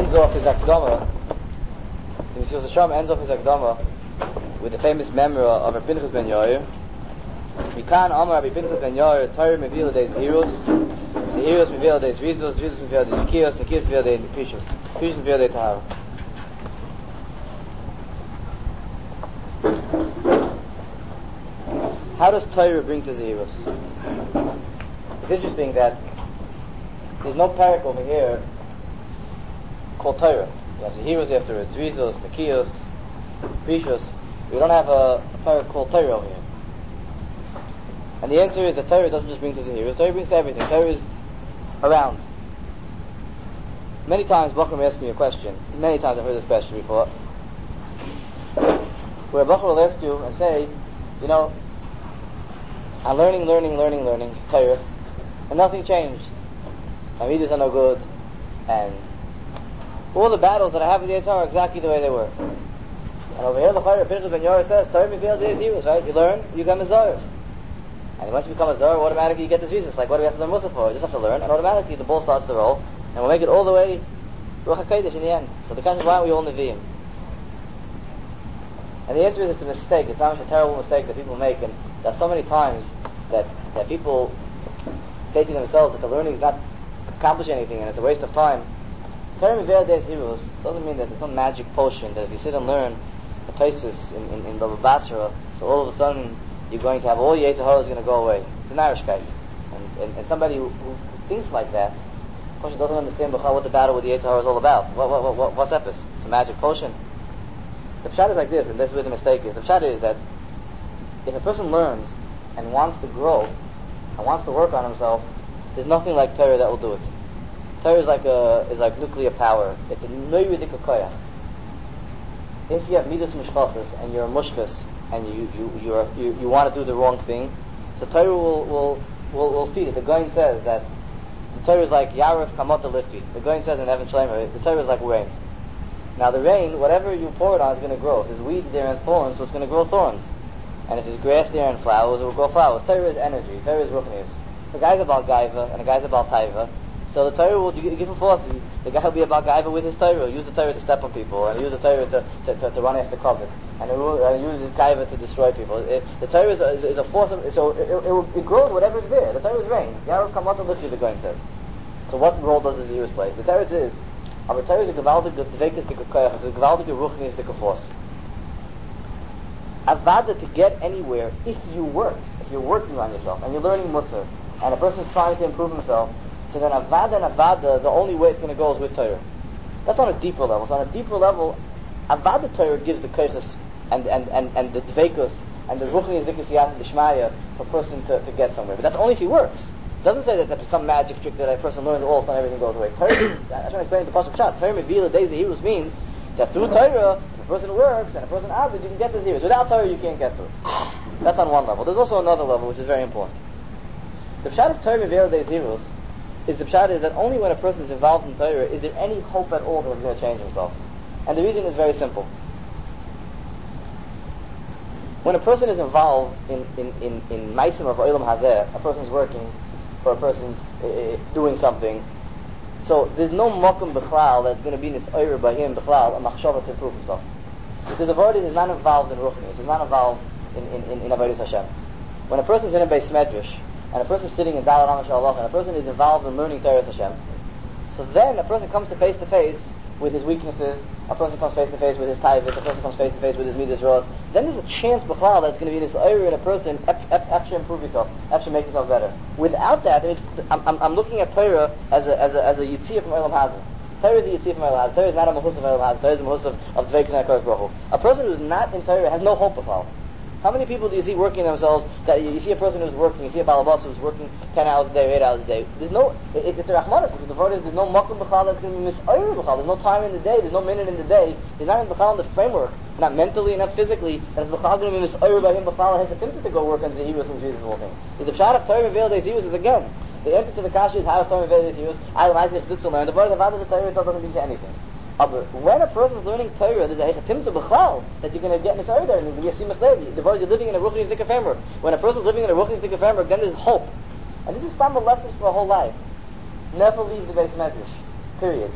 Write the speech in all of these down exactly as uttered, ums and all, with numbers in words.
ends off his Akdama, the Mesilas Yesharim ends off his Akdama with the famous memory of Rabbi Pinchas ben Yair. Mikan Amar Rabbi Pinchas ben Yair, Torah Mevila Deis Heroes, Zehiros Mevila Deis Rizos, Rizos Mevila Deis Nikios, Nikios Mevila Deis Precious, Precious Mevila Deis Tahara. How does Torah bring to Zehiros? It's interesting that there's no parak over here called Torah. You have Zehiros afterwards, Rizos, Nikios, Precious. We don't have a, a parak called Torah over here. And the answer is that Torah doesn't just bring to Zehiros, Torah brings to everything. Torah is around. Many times Bachram asked me a question, many times I've heard this question before, where Bachram will ask you and say, you know, I'm learning, learning, learning, learning Torah, and nothing changed. My readers are no good, and all the battles that I have with the Yetzer Hara are exactly the way they were. And over here, the Chayr Pinchas ben Yair says, Torah Mevila Deis Heroes, right? You learn, you become a Zohar. And once you become a Zohar, automatically you get this visa. Like, what do we have to learn Musaf for? You just have to learn, and automatically the ball starts to roll, and we'll make it all the way to Ruach HaKodesh in the end. So the question is, why aren't we all Nevi'im? And the answer is, it's a mistake. It's not a terrible mistake that people make, and there are so many times that, that people say to themselves that the learning is not accomplishing anything, and it's a waste of time. Torah Mevila Deis Heroes doesn't mean that there's some magic potion that if you sit and learn the Tosfos in, in, in Baba Basra, so all of a sudden you're going to have all your Yetzer Hara is going to go away. It's an Irishkeit. And, and, and somebody who, who thinks like that, of course, doesn't understand what the battle with the Yetzer Hara is all about. What, what, what, what's epis? It's a magic potion. The pshat is like this, and this is where the mistake is. The pshat is that if a person learns and wants to grow and wants to work on himself, there's nothing like Torah that will do it. Torah is like a is like nuclear power. It's a noyudik koyach. If you have midas mushchasas and you're a mushkas and you you you're, you you want to do the wrong thing, so Torah will will will, will feed it. The Goin says that the Torah is like yarif kamata lifti. The Goin says in Evan Shleimer, the Torah is like rain. Now the rain, whatever you pour it on, is going to grow. If there's weeds there and thorns, so it's going to grow thorns. And if there's grass there and flowers, it will grow flowers. Torah is energy. Torah is ruchnius. The guy's about gaiva and the guy's about taiva. So the Torah will give him forces. The guy will be about gaiva with his Torah. He'll use the Torah to step on people, and he'll use the Torah to, to, to, to run after covet, and he'll uh, use his gaiva to destroy people. It, the Torah is a, is, is a force of, so it, it, it grows whatever is there. The Torah is rain. Yarov kamata lifti, the Goin says. So what role does the Zehiros play? The Torah is, our Torah is a gewaldige dvekas dike koyach, it's a gewaldige ruchnius dike force. Avada, to get anywhere, if you work, if you're working on yourself, and you're learning Musar, and a person is trying to improve himself, so then Avada and Avada, the only way it's going to go is with Torah. That's on a deeper level. So on a deeper level, Avada Torah gives the koychus and, and, and, and the dvekus and the ruchnius dike siyata d'shmaya for a person to, to get somewhere. But that's only if he works. It doesn't say that there's some magic trick that a person learns all of a sudden everything goes away. Torah, I try to explain the Pasuk Pshat. Torah Mevila Deis Heroes means that through Torah, if a person works and a person averages, you can get the zeros. Without Torah, you can't get to it. That's on one level. There's also another level which is very important. The Pshat of Torah Mevila Deis Heroes is the Pshat is that only when a person is involved in Torah is there any hope at all that he's going to change himself. And the reason is very simple. When a person is involved in in in in Maisim of Olam Hazeh, a person's working, or a person's uh, doing something, so there's no Mokum B'chlal that's going to be Nis'ayr by him B'chlal, a Machshava to improve himself. Because the Avodah is not involved in Ruchni, he's not involved in, in, in, in Avodah Hashem. When a person's in a Beis Medrash, and a person's sitting in Daled Amish Allah, and a person is involved in learning Torah Hashem, so then a person comes to face to face with his weaknesses, a person comes face to face with his taivas, a person comes face to face with his midas roas, then there's a chance b'chlal that's going to be this area in a person, actually improve yourself, actually make yourself better. Without that, I mean, I'm, I'm, I'm looking at Torah as a as a as a yitziyah from Olam Hazeh. Torah is a yitziyah from Olam Hazeh. Torah is not a mahus of Olam Hazeh. Torah is a mahus of of Dveikus and HaKadosh Baruch Hu. A person who's not in Torah has no hope b'chlal. How many people do you see working themselves? That you, you see a person who's working, you see a balabas who's working ten hours a day, or eight hours a day. There's no, it, it's a rachmanis, because the word is there's no makom b'chal that's going to be misayir b'chal. There's no time in the day, there's no minute in the day. He's not in b'chal in the framework, not mentally, not physically. And it's b'chal going to be misayir by him b'chal has attempted to go work on Zehiros and Jesus' whole thing. The pshat of Torah Mevila Deis Heroes is again, the answer to the kasha is how is Torah Mevila Deis Heroes. I am Isaac Zitzel learn. The word of the Torah itself doesn't mean to anything. But when a person is learning Torah, there's a hechatim to b'chlal that you're going to get nisayir there, and you're going to be a simas levi. The word you're living in a ruchni zikah framework. When a person is living in a ruchni zikah framework, then there's hope. And this is some of the lessons for a whole life. Never leave the Beis Medrash. Period.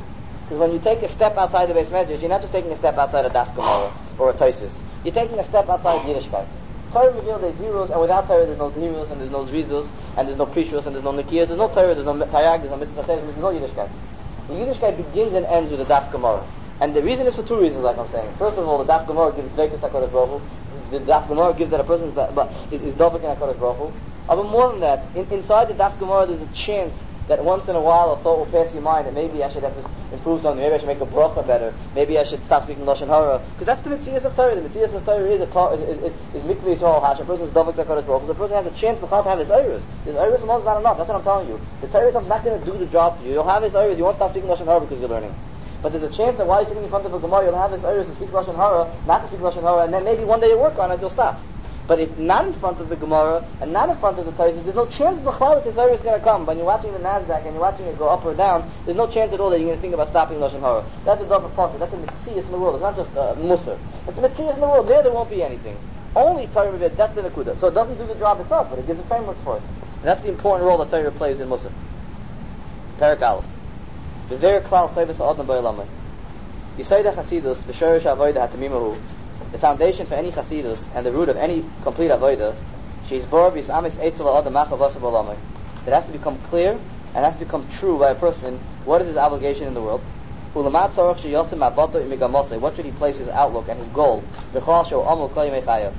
Because when you take a step outside the base medrash, you're not just taking a step outside a Daf Gemara or a Taisus. You're taking a step outside Yiddishkeit. Torah revealed there's zeros, and without Torah there's no zeros, and there's no zrizus, and there's no prishus, and there's no nikiyah, there's no Torah, there's no tayag, there's no mitzvah, there's no Yiddishkeit. The Yiddishkeit begins and ends with the Daf Gemara. And the reason is for two reasons, like I'm saying. First of all, the Daf Gemara gives Dveikus HaKadosh Baruch Hu. The Daf Gemara gives that a person is, is Dovek in HaKadosh Baruch Hu. But more than that, in, inside the Daf Gemara there's a chance that once in a while a thought will pass your mind that maybe I should have to improve something, maybe I should make a bracha better, maybe I should stop speaking Lashon Hara. Because that's the Metzias of Torah. The Metzias of Torah is a ta- is, is, is, is Mikveh Yisrael Hash. A person's Dovek HaKadosh Baruch Hu. The person has a chance to have his Eiros. His Eiros alone is not enough. That's what I'm telling you. The Torah is not going to do the job for you. You'll have his Eiros. You won't stop speaking Lashon Hara because you're learning. But there's a chance that while you're sitting in front of a Gemara, you'll have his Eiros to speak Lashon Hara, not to speak Lashon Hara, and then maybe one day you work on it, you'll stop. But if not in front of the Gemara and not in front of the Torah, there's no chance b'chlal that this Eiros is going to come. When you're watching the Nasdaq and you're watching it go up or down, there's no chance at all that you're going to think about stopping Lashon Hara. That's a double prophet. That's a Metzias in the world. It's not just a uh, Musar. It's a Metzias in the world. There, there won't be anything. Only Torah Revet, that's the Nakuda. So it doesn't do the job itself, but it gives a framework for it. And that's the important role that Torah plays in Musar. Perak Aleph. The very klal chayvus ha'adam ba'olamai. Yisayda Chasidus, v'shorish avodah hatamimahu. The foundation for any Chasidus and the root of any complete avodah, she's bor b'yisamis eitzel ha'adam machavasa ba'olamai. It has to become clear and has to become true by a person. What is his obligation in the world? Ulamat tzarach sheyosim ma'avato imigamosei. What should he place his outlook and his goal? V'chol she'o amul kol yimei chayav.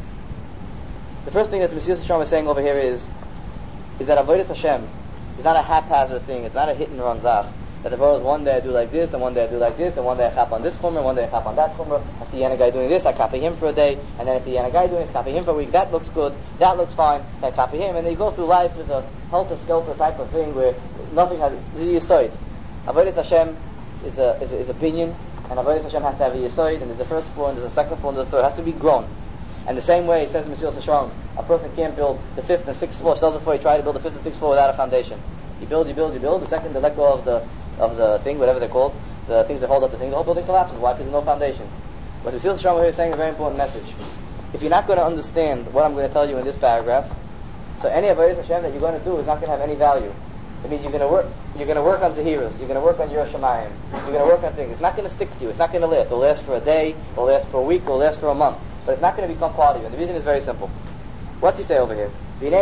The first thing that the Mesilas Yesharim is saying over here is, is that avodas Hashem is not a haphazard thing. It's not a hit and run zach. That the is one day I do like this, and one day I do like this, and one day I chap on this chumrah, and one day I chap on that chumrah. I see a guy doing this, I copy him for a day, and then I see a guy doing this, copy him for a week. That looks good, that looks fine, so I copy him, and then you go through life with a helter-skelter type of thing where nothing has the yisoid. Avodas Hashem is a is a, is a binyan, and Avodas Hashem has to have a yisoid, and there's a first floor, and there's a second floor, and there's a third. It has to be grown. And the same way, he says in Mesilas Yesharim, a person can't build the fifth and sixth floor. Tells before you try to build the fifth and sixth floor without a foundation. You build, you build, you build. The second, they let go of the of the thing, whatever they're called, the things that hold up the thing, the whole building collapses. Why? Because there's no foundation. But Mesilas Yesharim here is saying a very important message. If you're not going to understand what I'm going to tell you in this paragraph, so any avodas Hashem that you're going to do is not going to have any value. It means you're going to work. You're going to work on Zahiras. You're going to work on Yiras Shamayim. You're going to work on things. It's not going to stick to you. It's not going to last. It'll last for a day. It'll last for a week. It'll last for a month. But it's not going to become part of you. And the reason is very simple. What's he say over here?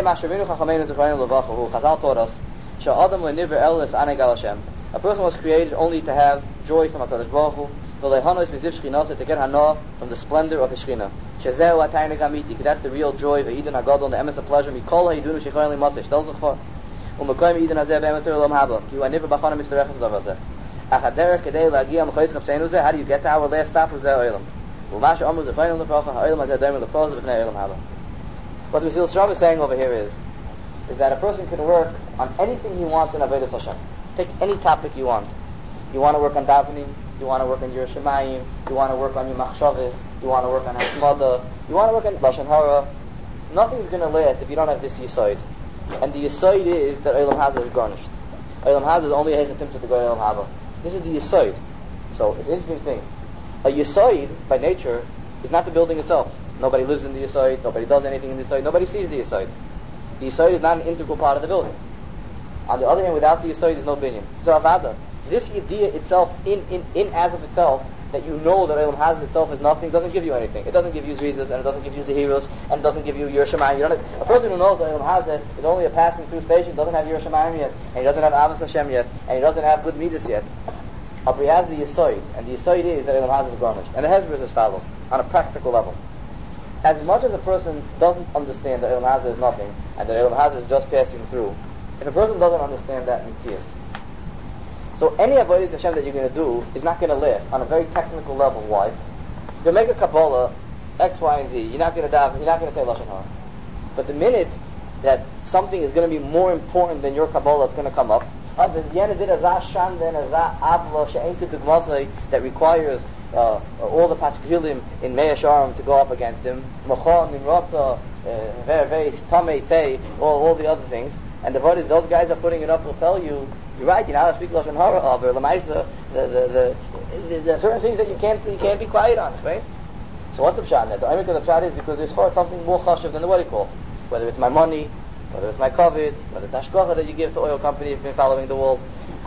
Chazal taught us, a person was created only to have joy from HaKadosh Baruch Hu, to get hana from the splendor of his Shechina. That's the real joy, the Eden HaGadol, the emes of pleasure. How do you get to our last stop? What the Mesilas Yesharim is saying over here is, is that a person can work on anything he wants in Avodas Hashem. Take any topic you want. You want to work on davening, you want to work on Yiras Shamayim, you want to work on your machshavos, you want to work on Hashmada, you want to work on Lashon Hara. Nothing's going to last if you don't have this Yisoid. And the Yisoid is that Olam Hazeh is garnished. Olam Hazeh is only Heichatim to the Goy Olam Haba. This is the Yisoid. So it's an interesting thing. A Yisoid, by nature, is not the building itself. Nobody lives in the Yisoid, nobody does anything in the Yisoid, nobody sees the Yisoid. The Yisoid is not an integral part of the building. On the other hand, without the Yisoid, there's no binyan. So Avada, this idea itself, in, in, in as of itself, that you know that Olam Hazeh itself is nothing, doesn't give you anything. It doesn't give you Zrizas, and it doesn't give you Zahiros, and it doesn't give you Yiras Shamayim. You don't have, a person who knows that Olam Hazeh is only a passing through station, doesn't have Yiras Shamayim yet, and he doesn't have Avos Hashem yet, and he doesn't have good Midas yet. But he has the Yisoid, and the Yisoid is that Olam Hazeh is garnished. And the Hezbollah is as follows, on a practical level. As much as a person doesn't understand that Olam Hazeh is nothing, and that Olam Hazeh is just passing through, if a person doesn't understand that Mitzias, so any avodas Hashem that you're going to do is not going to last on a very technical level. Why? If you make a Kabbalah, X, Y, and Z, you're not going to dive, you're not going to say Lashon Hara. But the minute that something is going to be more important than your Kabbalah, it's going to come up. That requires uh, all the Pachkilim in Mei Hasharim to go up against him. Machon, Minratza, very, very Tamei Tei, all, all the other things. And the avodas those guys are putting it up will tell you, you're right, you're not allowed to speak Lashon Hara of, or Lamaisa, the, the, the, the, there are certain things that you can't you can't be quiet on, right? So what's the pshat? The Emek of the pshat is because there's for something more chashuv than the what you call. Whether it's my money, whether it's my COVID, whether it's hashgacha that you give to oil company if you've been following the walls.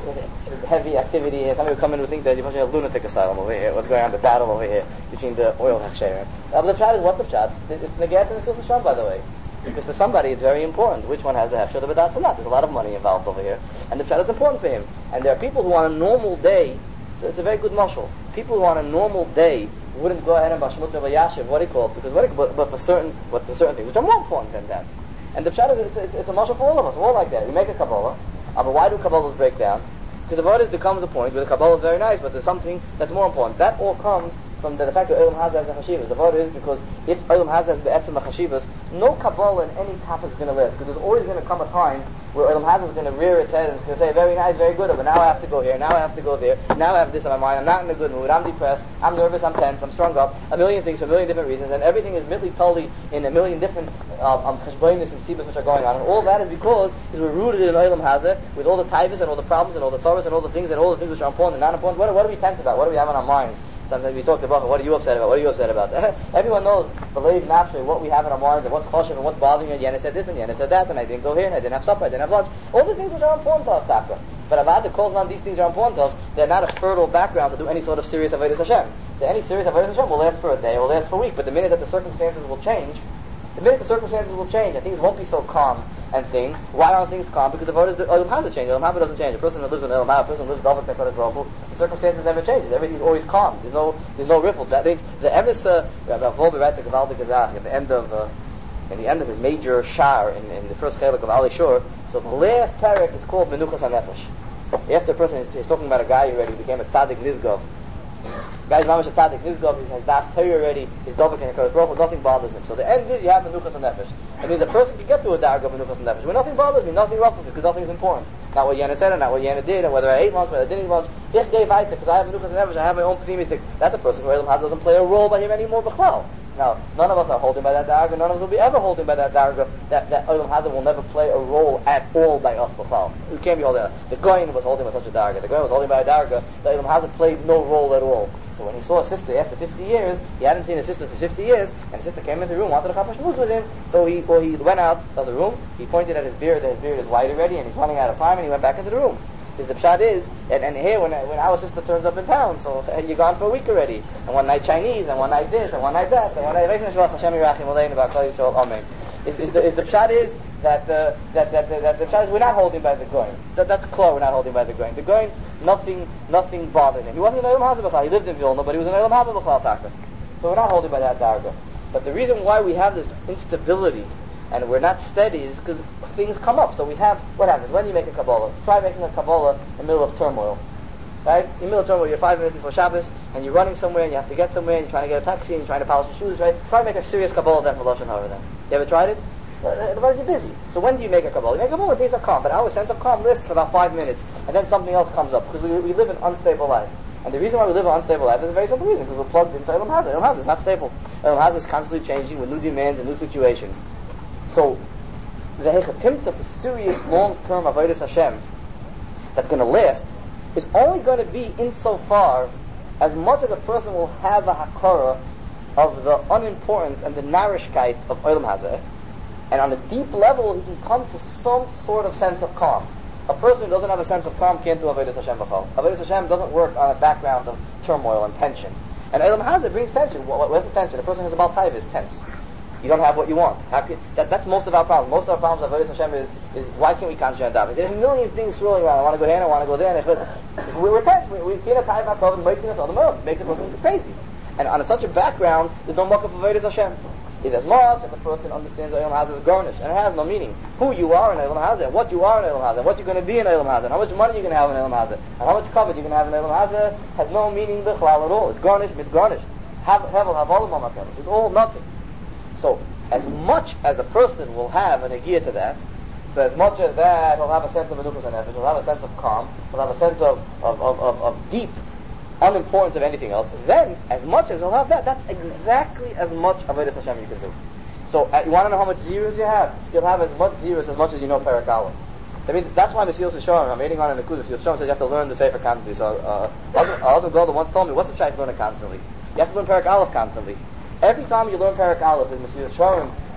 Heavy activity here. Somebody will come in and think that you're a lunatic asylum over here. What's going on? The battle over here between the oil hashgacha. Uh, but the pshat is, what's the pshat? It's negat and it's Hashem, by the way. Because to somebody it's very important which one has the hefsher, but that's not. There's a lot of money involved over here, and the pshat is important for him. And there are people who on a normal day, so it's a very good mashal. People who on a normal day wouldn't go ahead and bashmut or yashiv, what do you call it? Because what do you, but, but for certain, but for certain things which are more important than that. And the pshat is it's, it's, it's a mashal for all of us. We're all like that. We make a kabbalah. Uh, but why do kabbalahs break down? Because the Vada there comes a point where the Kabbalah is very nice, but there's something that's more important. That all comes from the, the fact that Olam Hazeh has a chashivas. The Vada is because if Olam Hazeh has the etzem chashivas, no Kabbalah in any topic is going to last. Because there's always going to come a time where Olam Hazeh is going to rear its head and it's going to say, very nice, very good, but now I have to go here, now I have to go there, now I have this on my mind, I'm not in a good mood, I'm depressed, I'm nervous, I'm tense, I'm strung up, a million things for a million different reasons, and everything is really totally in a million different um, cheshbonis and sibas which are going on. And all that is because is we're rooted in Olam Hazeh with all the taivas and all the problems and all the tzaras and all the things and all the things which are important and not important. What, what do we tense about? What do we have on our minds? Sometimes we talk about, what are you upset about? What are you upset about? Everyone knows, believe naturally, what we have in our minds and what's choshev and what's bothering you. Yana said this and Yana said that, and I didn't go here, and I didn't have supper, I didn't have lunch. All the things which are important to us, Taka. But Avad calls on these things are important to us. They're not a fertile background to do any sort of serious avodas Hashem. So any serious avodas Hashem will last for a day, will last for a week. But the minute that the circumstances will change, the minute the circumstances will change and things won't be so calm and thing, why aren't things calm? Because the Olam Hazeh change. Olam Hazeh doesn't change. A person who lives in Olam Hazeh, a person who lives in Dovah Tekot Baruch, the circumstances never changes. Everything's always calm. There's no, there's no riffle. That means the Emissa, Rav Wolbe writes a Gavaldik Gazach at the end of, uh, in the end of his major shar in, in the first chelik of Ali Shur. So the last parak is called Menuchas HaNefesh. After a person is, is talking about a guy who already became a tzaddik nizgov. Guy's mamash a tzaddik nizgov, he has das Torah already, he's Dovah Tekot Baruch, nothing bothers him. So the end is you have Menuchas HaNefesh. I mean, the person can get to a darg of Menuchas HaNefesh. When nothing bothers me, nothing ruffles me, because nothing is important. Not what Yana said, and not what Yana did, and whether I ate lunch, whether I didn't eat lunch. Ich gave weiter, because I have Menuchas HaNefesh, I have my own pneumistic. That's a person who doesn't play a role by him anymore, b'chlal. Now, none of us are holding by that darga, none of us will be ever holding by that darga, that, that Olam Hazeh will never play a role at all by us, b'chal. We can't be holding that. The Goyen was holding by such a darga. The Goyen was holding by a darga, that Olam Hazeh played no role at all. So when he saw a sister after fifty years, he hadn't seen his sister for fifty years, and his sister came into the room, wanted to chapash muz with him, so he, well, he went out of the room, he pointed at his beard, that his beard is white already, and he's running out of time, and he went back into the room. Because the pshat is, and, and here when when our sister turns up in town, so and you're gone for a week already, and one night Chinese, and one night this, and one night that, and one night Hashem Yirachim Aleinu B'Klal Yisrael Amen. Is is the is the pshat is that uh, that that that, that the pshat is we're not holding by the Goyen. That, that's clear. We're not holding by the Goyen. The Goyen, nothing nothing bothered him. He wasn't in Olam Hazeh b'chlal. He lived in Vilna, but he was in Olam Hazeh b'chlal taka. So we're not holding by that darga. But the reason why we have this instability and we're not steady is because things come up. So we have, what happens? When you make a Kabbalah, try making a Kabbalah in the middle of turmoil. Right? In the middle of turmoil, you're five minutes before Shabbos, and you're running somewhere, and you have to get somewhere, and you're trying to get a taxi, and you're trying to polish your shoes, right? Try to make a serious Kabbalah then for Lashon Hara then. You ever tried it? Otherwise you're busy. So when do you make a Kabbalah? You make a Kabbalah when things are calm, but our sense of calm lasts for about five minutes, and then something else comes up, because we, we live an unstable life. And the reason why we live an unstable life is a very simple reason, because we're plugged into Olam Hazeh. Olam Hazeh is not stable. Olam Hazeh is constantly changing with new demands and new situations. So, the hechatimtza for serious long-term avodas Hashem that's going to last is only going to be insofar as much as a person will have a hakara of the unimportance and the nourishkeit of Olam Hazeh, and on a deep level he can come to some sort of sense of calm. A person who doesn't have a sense of calm can't do avodas Hashem b'chol. Avodas Hashem doesn't work on a background of turmoil and tension. And Olam Hazeh brings tension. Where's the tension? A person who's about taiva is tense. You don't have what you want. How can, that, that's most of our problems. Most of our problems of Avodas Hashem is, is why can't we concentrate on davening? There's a million things swirling around. I want to go here, I want to go there. And if we, we're tense. We, we can't tie our cover and wait us on the moon. It makes a person crazy. And on such a background, there's no muck of Avodas Hashem. Is as much as the person understands that Olam Hazeh is garnish, and it has no meaning. Who you are in Olam Hazeh, what you are in Olam Hazeh, what you're going to be in Olam Hazeh, and how much money you're going to have in Olam Hazeh, and how much cover you're going to have in Olam Hazeh has no meaning b'chlal at all. It's garnish, it's garnished. Have hevel, have all of It's all nothing. So, as much as a person will have an agiyah to that, so as much as that, he'll have a sense of menuchas hanefesh, he'll have a sense of calm, he'll have a sense of, of, of, of, of deep unimportance of anything else, then, as much as he'll have that, that's exactly as much avodas Hashem you can do. So, uh, you want to know how much zeros you have? You'll have as much zeros as much as you know Perek Aleph. I mean, that's why Mesilas Yesharim, I'm reading on in the Kudos, Mesilas Yesharim says you have to learn the Sefer constantly. So, uh, Alden Golda once told me, what's the pshat learn it constantly? You have to learn Perek Aleph constantly. Every time you learn Perek Aleph in Mesilas Yesharim,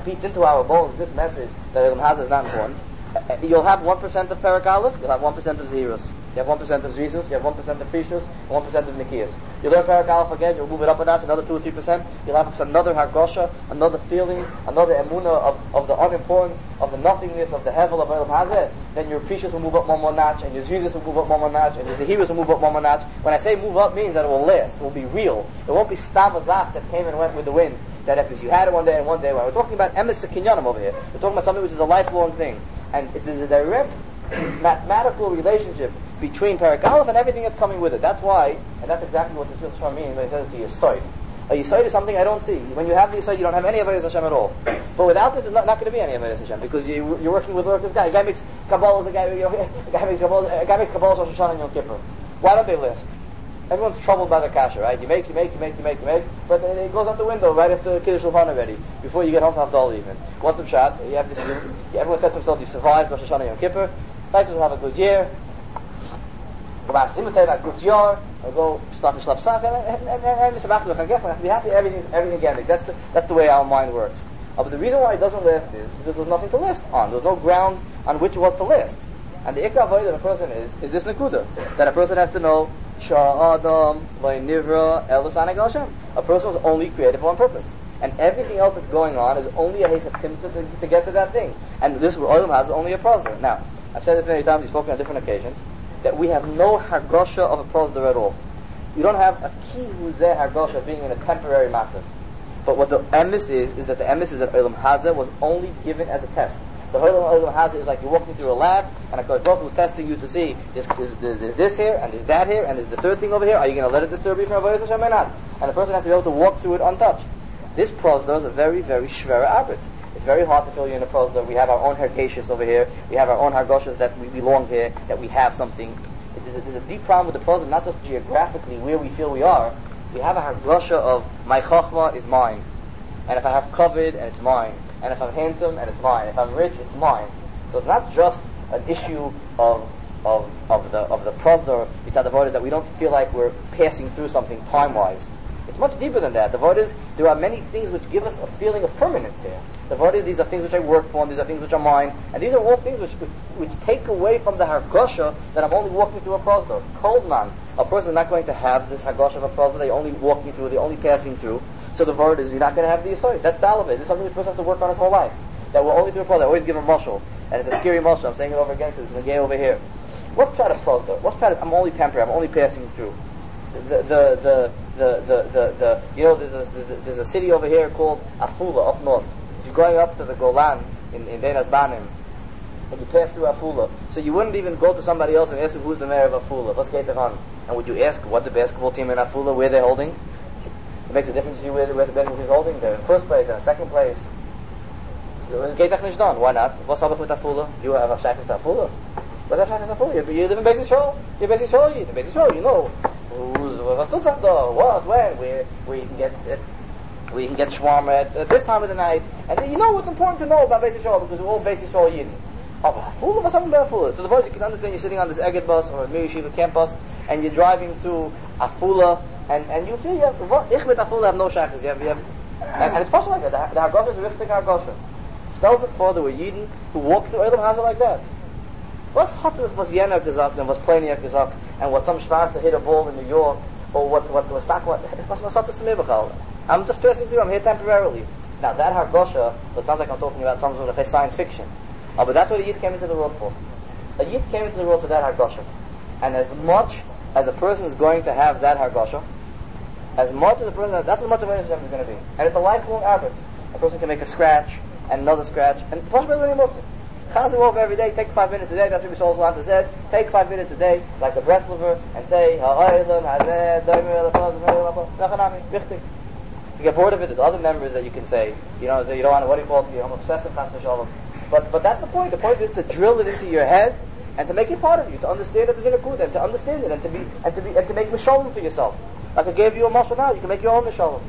beats into our bones this message that Elam Hazeh is not important, uh, you'll have one percent of Perak Aleph, you'll have one percent of Zerus. You have one percent of Zizus, you have one percent of Frishus, and one percent of Nikias. You learn Perak Aleph again, you'll move it up a notch, another two or three percent. You'll have another Hargosha, another feeling, another Emunah of, of the unimportance, of the nothingness, of the Hevel of Elam Hazeh. Then your Frishus will move up one more notch, and your Zizus will move up one more notch, and your Zehirus will move up one more notch. When I say move up, means that it will last, it will be real. It won't be Stavazach that came and went with the wind. That if you had it one day and one day, well, we're talking about Emes Kinyanim over here. We're talking about something which is a lifelong thing. And it is a direct mathematical relationship between Perak Aleph and everything that's coming with it. That's why, and that's exactly what the Shulchan means when he says to Yisoid. A Yisoid is something I don't see. When you have the Yisoid, you don't have any Avodas Hashem at all. But without this, there's not, not going to be any Avodas Hashem, because you, you're working with workers. Guy, a guy makes Kabbalah, a guy, you know, a guy makes Kabbalah, a guy makes Kabbalah Rosh Hashanah and Yom Kippur. Why don't they list? Everyone's troubled by the kasha, right? You make, you make, you make, you make, you make, but then it goes out the window right after Kiddush Shulchan already, before you get home to Havdalah even. What's the shot? You have this, you, everyone says to himself, you survived Rosh Hashanah and Yom Kippur, nice to have a good year, go back to Zimutai, that good year, or go start to Shlap Sak, and, and, and, and, and Mishabach L'Chagech, and be happy, everything, everything again. That's the, that's the way our mind works. Uh, but the reason why it doesn't last is because there's nothing to list on. There's no ground on which it was to list. And the ikra avodah of a person is, is this nekuda, that a person has to know, Sha'adam v'nivra el v'saneg Hashem. A person was only created for one purpose. And everything else that's going on is only a hechaf timtzah to, to get to that thing. And this Olam has only a prosder. Now, I've said this many times, we've spoken on different occasions, that we have no hargosha of a prosder at all. You don't have a ki huzeh hargosha being in a temporary matzah. But what the emes is, is that the emes is that Olam Hazeh was only given as a test. The Olam Hazeh is like you're walking through a lab, and a Kodesh Baruch Hu is testing you to see, there's, there's, there's this here, and there's that here, and there's the third thing over here. Are you going to let it disturb you from Avodas Hashem or not? And the person has to be able to walk through it untouched. This prosder is a very, very shvera abrit. It's very hard to fill you in a prosder. We have our own herkeshus over here. We have our own hargoshas that we belong here, that we have something. There's a, there's a deep problem with the prosder, not just geographically where we feel we are. We have a hargosha of my chachma is mine. And if I have covet, and it's mine. And if I'm handsome, and it's mine. If I'm rich, it's mine. So it's not just an issue of of of the of the prosder. It's not the voters that we don't feel like we're passing through something time-wise. It's much deeper than that. The voters, there are many things which give us a feeling of permanence here. The voters, these are things which I work for, and these are things which are mine, and these are all things which which, which take away from the hargosha that I'm only walking through a prosder. Kolzman, a person is not going to have this hargosha of a prosder. They're only walking through, they're only passing through. So the word is, you're not going to have the yisoid. That's the alabah. This is something the person has to work on his whole life. That we're only through a prosder. I always give a mushal, and it's a scary mushal. I'm saying it over again because it's a gay over here. What's try to prosder? What's try to? I'm only temporary. I'm only passing through. The the the the the, the, the you know there's a there's a city over here called Afula up north. If you're going up to the Golan in in Bein Hazbanim, and you pass through Afula, so you wouldn't even go to somebody else and ask him who's the mayor of Afula. What's Ketevan? And would you ask what the basketball team in Afula, where they're holding? It makes a difference to you where, where the basketball team is holding. They're in first place, they're in second place. It's Getach Nishdon. Why not? What's up with Afula? You have a shakas to Afula. What's that shakas to Afula? You, you live in Beis Yisrael. You're Beis Yisrael. You're in Beis Yisrael. You know who's what's Tutzach though? What? When? Where? Where you can get it? Where you can get shawarma at uh, this time of the night? And then you know what's important to know about Beis Yisrael because we're all Beis Yisrael Yidden. Oh, Afula? What's something about Afula? So the voice you can understand. You're sitting on this Egged bus or a Mir Yeshiva camp bus, and you're driving through Afula, and and you feel you have ich with Afula have no shakas. You have you have, and, and it's possible like that. The, the Hargosha is a richtig Hargosha. Tells it for there were Yidden who walked through Olam Hazeh like that. What's hot with was Yener gesagt and was Planiak gesagt and what some Schwarzer hit a ball in New York or what what was that what what's what's the Smibachal? I'm just passing through. I'm here temporarily. Now that Hargosha, so it sounds like I'm talking about some sort of science fiction. Oh, but that's what a Yid came into the world for. A Yid came into the world for that Hargosha, and as much as a person is going to have that Hargosha, as much as a person that's as much of what Hashem is going to be, and it's a lifelong average. A person can make a scratch. And another scratch, and possibly Muslim. Chazir over every day, take five minutes a day, that's what Bishol Salat said, take five minutes a day, like the Breslover, and say, Ha'aylan, Hazeh, Doimir, Lafaz, Wichtig. You get bored of it, there's other members that you can say, you know, so you don't want to, what do you call it, you're obsessive, but, but that's the point, the point is to drill it into your head, and to make it part of you, to understand that there's in a kud, and to understand it, and to be, and to be, and to make Mishalom for yourself. Like I gave you a mashal now, you can make your own Mishalom.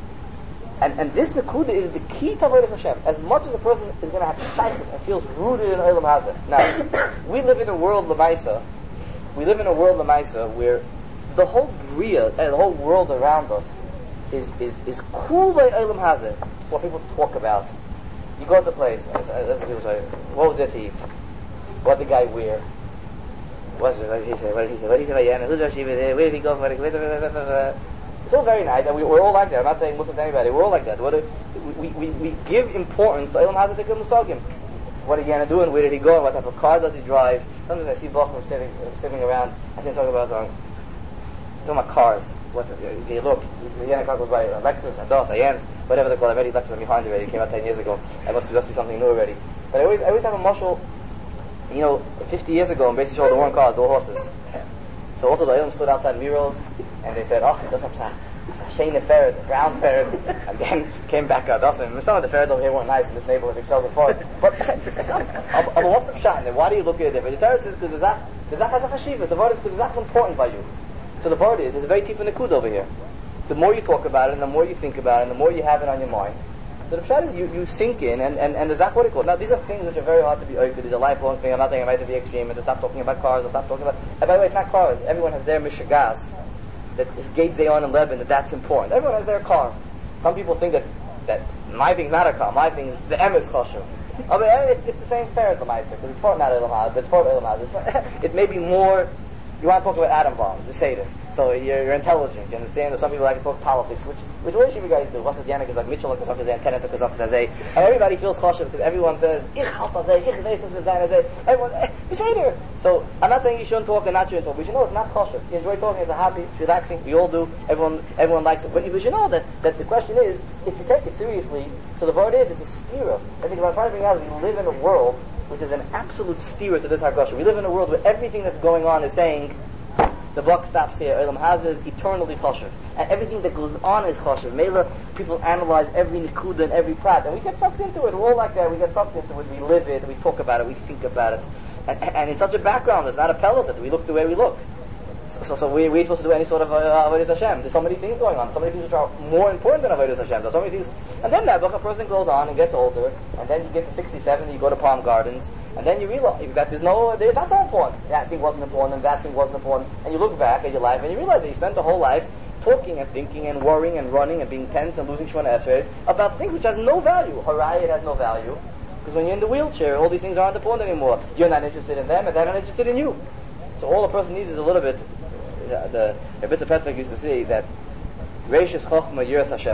And, and this Nakuda is the key to Avodas Hashem. As much as a person is going to have shaykhs and feels rooted in Olam Hazeh. Now, we live in a world Lamaisa, we live in a world Lamaisa where the whole Bria, and the whole world around us is, is, is cool by Olam Hazeh. What people talk about. You go to the place, and it's, uh, that's the people say, what was there to eat? What did the guy wear? What's it, what did he say? What did he say? What did he say? Yeah, who's Rashi there? Where did he go? It's all very nice, and we, we're all like that. I'm not saying Muslim to anybody. We're all like that. What do, we, we, we give importance to Eilam Hazat Tekel Musagim. What are you going to do, and where did he go, and what type of car does he drive? Sometimes I see Bachman sitting, sitting around, I think talking about, um, talking about cars. What's it, they look, the Yana car goes by, a Lexus, a DOS, a Jens, whatever they call it. Already Lexus I'm behind already, it came out ten years ago. It must be, must be something new already. But I always, I always have a marshal, you know, fifty years ago, and basically showed the one cars, the horses. So also the Eilam stood outside Miros, and they said, oh, it doesn't have Shane ferret, brown ferret, and then came back out. Awesome. Some of the ferrets over here weren't nice in this neighborhood, they sells apart. But but what's the shot? And why do you look at it? But the Torah says because the Zach has a chashiva. The word is because Zach's important by you. So the word is there's a very deep nikud over here. The more you talk about it, and the more you think about it, and the more you have it on your mind. So the shot is you, you sink in, and, and, and the Zach what do you call it? Now these are things which are very hard to be oiked. These are lifelong things. I'm not saying I'm right to be extreme and to stop talking about cars or stop talking about. And by the way, it's not cars. Everyone has their mishagas. That is Gate Zayon and Lebanon, that that's important. Everyone has their car. Some people think that, that my thing's not a car, my thing's the M is kosher. I mean, it's, it's the same fare as the Meister, because it's part not Eilam Hazat, but it's part Eilam Hazat. It's, it's maybe more, you want to talk about atom bombs, the Seder. So you're, you're intelligent, you understand that some people like to talk politics, which, which what should you guys do? What's the Yannick is like Mitchell, like his antenna took us up to Zay. And everybody feels kosher because everyone says, Ich halta Zay, Ich weiss with Zay, everyone, eh, Seder. So I'm not saying you shouldn't talk and not shouldn't talk, but you know it's not kosher. You enjoy talking, it's a hobby, it's relaxing, we all do, everyone everyone likes it. But you should know that, that the question is, if you take it seriously, so the word is, it's a stira. I think what I'm trying to bring out is we live in a world which is an absolute stira to this Hargasha. We live in a world where everything that's going on is saying, the buck stops here. Eilam Hazat is eternally choshev, and everything that goes on is choshev. Mela, people analyze every nikuda and every prat, and we get sucked into it. We're all like that. We get sucked into it. We live it. We talk about it. We think about it, and, and in such a background, it's not a pellet that we look the way we look. So, so, so we, we're supposed to do any sort of uh, avodas Hashem. There's so many things going on. So many things which are more important than avodas Hashem. There's so many things, and then that a person goes on and gets older, and then you get to sixty, seventy, you go to Palm Gardens. And then you realize that there's no, there, that's all important. That thing wasn't important, and that thing wasn't important. And you look back at your life, and you realize that you spent the whole life talking and thinking and worrying and running and being tense and losing Shemona Esrei about things which has no value. Harai, it has no value. Because when you're in the wheelchair, all these things aren't important anymore. You're not interested in them, and they're not interested in you. So all a person needs is a little bit, uh, the Rebbe Petlik used to say that, Reishis Chochma Yiras Hashem.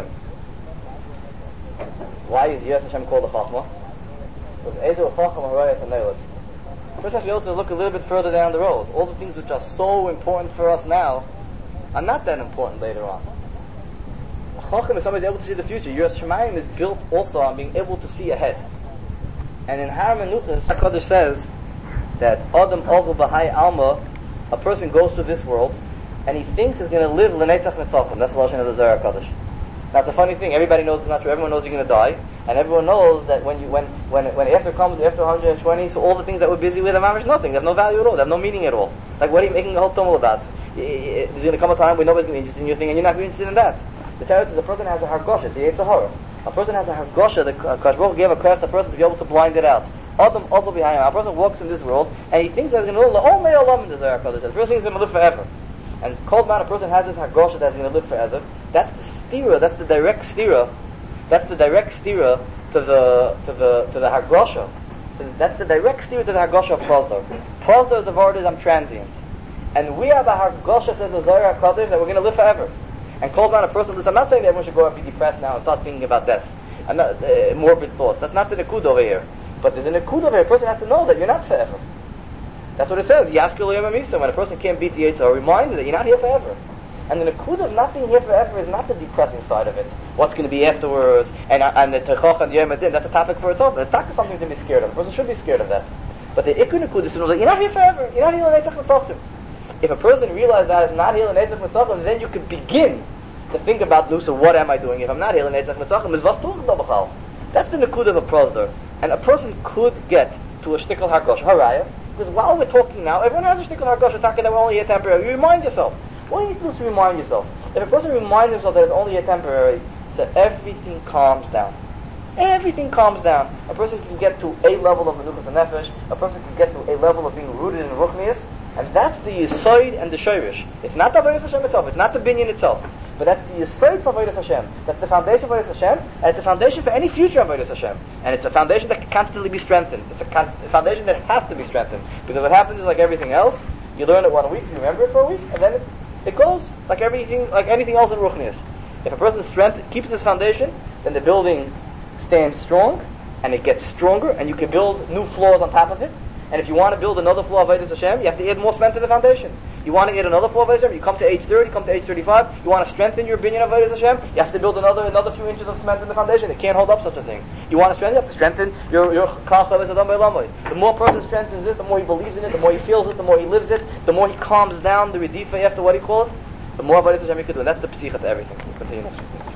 Why is Yiras Hashem called a Chochma? Because Ezu Chacham Harayas Haneilat. First has to be able to look a little bit further down the road. All the things which are so important for us now are not that important later on. Chacham is somebody able to see the future. Yiras Shamayim is built also on being able to see ahead. And in Har Menuchas, HaKadosh says that Adam Ozel B'hai Alma, a person goes through this world and he thinks he's going to live L'Netzach Mitzachim. That's the Lashon of the Zohar HaKadosh. Now it's a funny thing. Everybody knows it's not true. Everyone knows you're going to die, and everyone knows that when you when when when after comes after one hundred twenty, so all the things that we're busy with are mamish nothing. They have no value at all. They have no meaning at all. Like what are you making a whole tumble about? There's going to come a time when nobody's going to be interested in your thing, and you're not going to be interested in that. The Torah says the person has a hargosha. It's a Yetzirah. A person has a hargosha. The Kadosh Baruch Hu gave a craft the person to be able to blind it out. Adam also behind him. A person walks in this world and he thinks that he's going to live all may olam in the Zohar HaKadosh. The person thinks he's going to live forever. And called man, a person has this hargosha that he's going to live forever. That's the stira. That's the direct stira. That's the direct stira to the to the to the hargosha. That's the direct stira to the hargosha of Prosdor. Prosdor, the word is I'm transient, and we have a hargosha says the Zohar HaKadosh that we're going to live forever. And called man, a person. Listen, I'm not saying that everyone should go and be depressed now and start thinking about death. I'm not uh, morbid thoughts. That's not the nikud over here. But there's a nikud over here. A person has to know that you're not forever. That's what it says. Yaskil Yom Amisa. When a person can't beat the Yitzhak, reminded that you're not here forever. And the nikud of not being here forever is not the depressing side of it. What's going to be afterwards, and and the Techach and Yom Adin, that's a topic for itself. It's not something to be scared of. A person should be scared of that. But the Ikun nikud is to know that you're not here forever. You're not here in Eitzach Mitzachim. If a person realizes that it's not here in Eitzach Mitzachim, then you can begin to think about, Lusa, what am I doing if I'm not here in Eitzach Mitzachim? Is was tuch da b'chal. That's the nikud of a prosder. And a person could get to a shtickle hargosh haraya, because while we're talking now, everyone has a shtickle hargosh talking that we're only here temporary. You remind yourself. What do you need to do to remind yourself? If a person reminds himself that it's only here temporary, so everything calms down. Everything calms down. A person can get to a level of menuchas and nefesh. A person can get to a level of being rooted in ruchnius, And that's the Yisoid and the Shoirish. It's not the Avodas Hashem itself, it's not the binyan itself, but that's the Yisoid for Avodas Hashem. That's the foundation for Avodas Hashem, and it's a foundation for any future Avodas Hashem. And it's a foundation that can constantly be strengthened. It's a, con- a foundation that has to be strengthened. Because what happens is, like everything else, you learn it one week, you remember it for a week, and then it, it goes like everything, like anything else in Ruchnius. If a person's strength keeps this foundation, then the building stands strong, and it gets stronger, and you can build new floors on top of it. And if you want to build another floor of Avodas Hashem, you have to add more cement to the foundation. You want to add another floor of Avodas Hashem, you come to age thirty, come to age thirty-five, you want to strengthen your binyan of Avodas Hashem, you have to build another another few inches of cement in the foundation. It can't hold up such a thing. You want to strengthen, you have to strengthen your your Kal Chavis Adam B'Elamai. The more a person strengthens it, the more he believes in it, the more he feels it, the more he lives it, the more he calms down the Redifa after what he calls it, the more Avodas Hashem he could do. And that's the psicha to everything. Let's continue next week.